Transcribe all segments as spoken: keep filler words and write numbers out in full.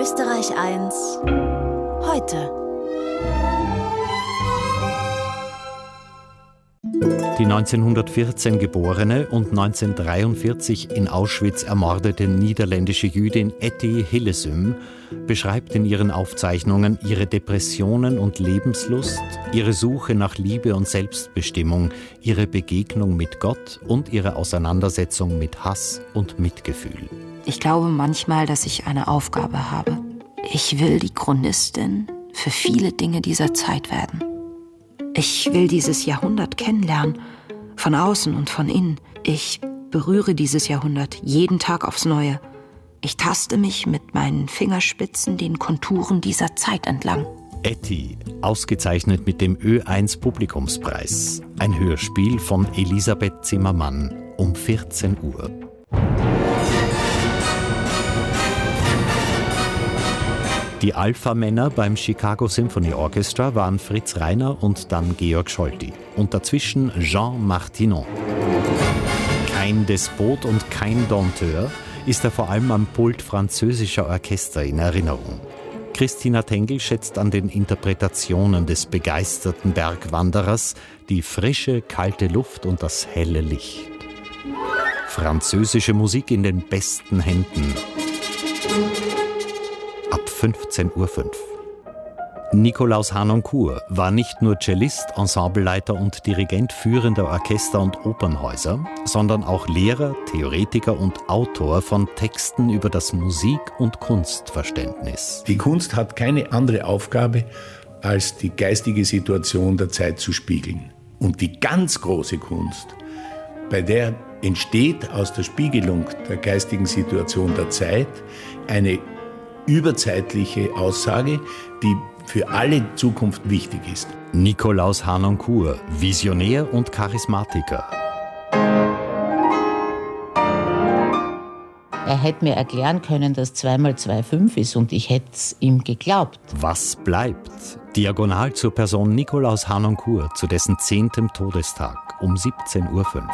Österreich eins heute. Die neunzehnhundertvierzehn geborene und neunzehnhundertdreiundvierzig in Auschwitz ermordete niederländische Jüdin Etty Hillesum beschreibt in ihren Aufzeichnungen ihre Depressionen und Lebenslust, ihre Suche nach Liebe und Selbstbestimmung, ihre Begegnung mit Gott und ihre Auseinandersetzung mit Hass und Mitgefühl. Ich glaube manchmal, dass ich eine Aufgabe habe. Ich will die Chronistin für viele Dinge dieser Zeit werden. Ich will dieses Jahrhundert kennenlernen, von außen und von innen. Ich berühre dieses Jahrhundert jeden Tag aufs Neue. Ich taste mich mit meinen Fingerspitzen den Konturen dieser Zeit entlang. Etty, ausgezeichnet mit dem Ö eins Publikumspreis. Ein Hörspiel von Elisabeth Zimmermann um vierzehn Uhr. Die Alpha-Männer beim Chicago Symphony Orchestra waren Fritz Reiner und dann Georg Scholti. Und dazwischen Jean Martinon. Kein Despot und kein Dompteur ist er vor allem am Pult französischer Orchester in Erinnerung. Christina Tengel schätzt an den Interpretationen des begeisterten Bergwanderers die frische, kalte Luft und das helle Licht. Französische Musik in den besten Händen. Ab fünfzehn Uhr fünf. Nikolaus Harnoncourt war nicht nur Cellist, Ensembleleiter und Dirigent führender Orchester und Opernhäuser, sondern auch Lehrer, Theoretiker und Autor von Texten über das Musik- und Kunstverständnis. Die Kunst hat keine andere Aufgabe, als die geistige Situation der Zeit zu spiegeln. Und die ganz große Kunst, bei der entsteht aus der Spiegelung der geistigen Situation der Zeit eine überzeitliche Aussage, die für alle Zukunft wichtig ist. Nikolaus Harnoncourt, Visionär und Charismatiker. Er hätte mir erklären können, dass zwei mal zwei fünf ist und ich hätte es ihm geglaubt. Was bleibt? Diagonal zur Person Nikolaus Harnoncourt zu dessen zehntem Todestag um siebzehn Uhr fünf.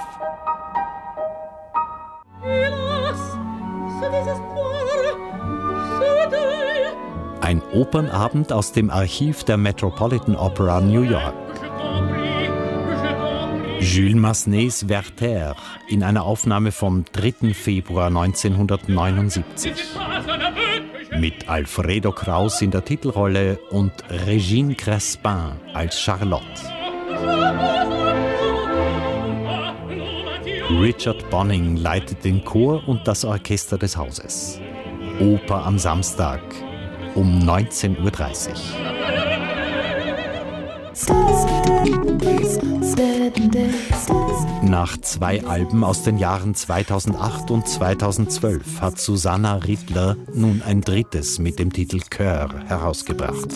Ein Opernabend aus dem Archiv der Metropolitan Opera New York. Jules Massenets Werther in einer Aufnahme vom dritten Februar neunzehnhundertneunundsiebzig. Mit Alfredo Kraus in der Titelrolle und Régine Crespin als Charlotte. Richard Bonning leitet den Chor und das Orchester des Hauses. Oper am Samstag um neunzehn Uhr dreißig. Nach zwei Alben aus den Jahren zweitausendacht und zweitausendzwölf hat Susanna Rittler nun ein drittes mit dem Titel Chœur herausgebracht.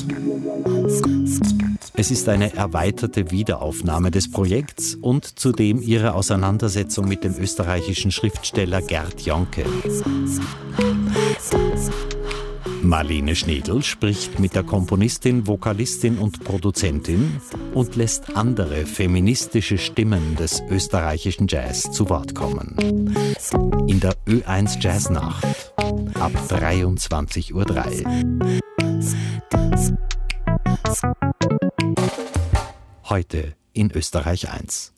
Es ist eine erweiterte Wiederaufnahme des Projekts und zudem ihre Auseinandersetzung mit dem österreichischen Schriftsteller Gerd Jonke. Marlene Schnedl spricht mit der Komponistin, Vokalistin und Produzentin und lässt andere feministische Stimmen des österreichischen Jazz zu Wort kommen. In der Ö eins Jazznacht ab dreiundzwanzig Uhr drei. Heute in Österreich eins.